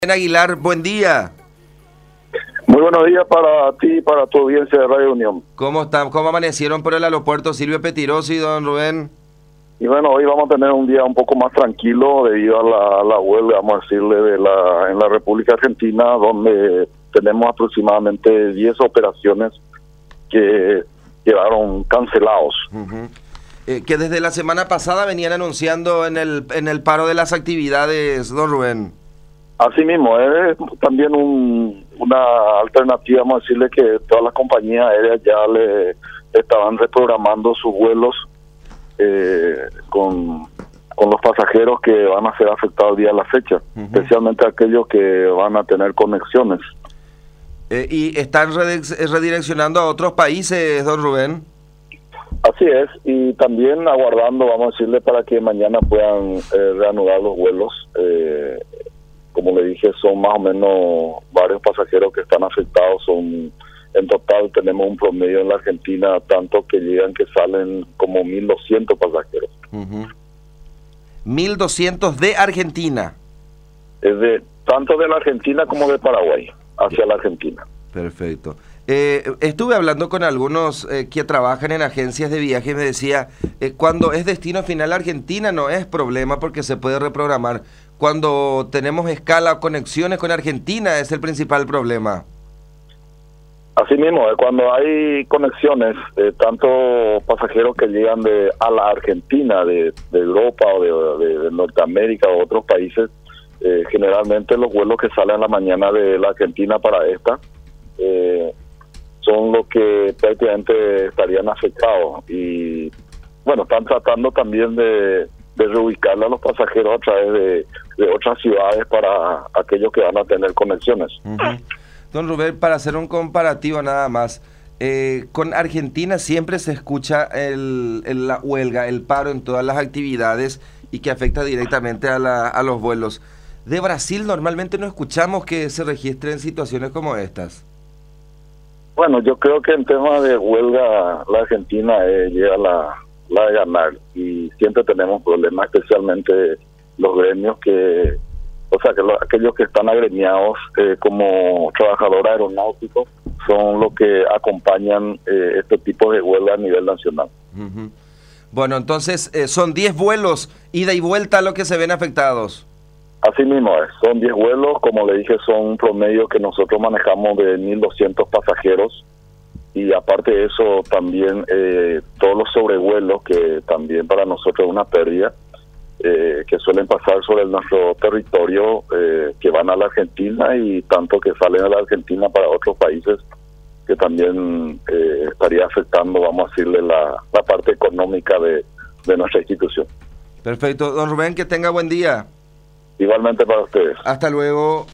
Aguilar, buen día. Muy buenos días para ti y para tu audiencia de Radio Unión. ¿Cómo están? ¿Cómo amanecieron por el aeropuerto Silvio Petirosi, don Rubén? Y bueno, hoy vamos a tener un día un poco más tranquilo debido a la huelga, vamos a decirle, en la República Argentina, donde tenemos aproximadamente 10 operaciones que quedaron cancelados. Que desde la semana pasada venían anunciando en el paro de las actividades, don Rubén. Así mismo, es también una alternativa, vamos a decirle, que todas las compañías aéreas ya le estaban reprogramando sus vuelos con los pasajeros que van a ser afectados día a la fecha, especialmente aquellos que van a tener conexiones. ¿Y están redireccionando a otros países, don Rubén? Así es, y también aguardando, vamos a decirle, para que mañana puedan reanudar los vuelos. Como le dije, son más o menos varios pasajeros que están afectados. En total tenemos un promedio en la Argentina, tanto que llegan que salen como 1.200 pasajeros. 1.200 de Argentina. Es tanto de la Argentina como de Paraguay, hacia la Argentina. Perfecto. Estuve hablando con algunos que trabajan en agencias de viaje y me decía, cuando es destino final Argentina no es problema porque se puede reprogramar. Cuando tenemos escala o conexiones con Argentina es el principal problema. Así mismo, cuando hay conexiones, tanto pasajeros que llegan a la Argentina, de Europa o de Norteamérica o otros países, generalmente los vuelos que salen a la mañana de la Argentina para esta, son los que prácticamente estarían afectados. Y bueno, están tratando también de reubicarle a los pasajeros a través de otras ciudades para aquellos que van a tener conexiones. Don Rubén, para hacer un comparativo nada más, con Argentina siempre se escucha la huelga, el paro en todas las actividades y que afecta directamente a los vuelos. De Brasil normalmente no escuchamos que se registren situaciones como estas. Bueno, yo creo que en tema de huelga la Argentina llega la de ganar y siempre tenemos problemas, especialmente los gremios aquellos que están agremiados como trabajador aeronáutico son los que acompañan este tipo de huelga a nivel nacional. Bueno, entonces son 10 vuelos ida y vuelta a los que se ven afectados. Así mismo es, son 10 vuelos, como le dije, son un promedio que nosotros manejamos de 1.200 pasajeros y aparte de eso también todos los sobrevuelos que también para nosotros es una pérdida, que suelen pasar sobre nuestro territorio, que van a la Argentina y tanto que salen a la Argentina para otros países, que también estaría afectando, vamos a decirle, la parte económica de nuestra institución. Perfecto. Don Rubén, que tenga buen día. Igualmente para ustedes. Hasta luego.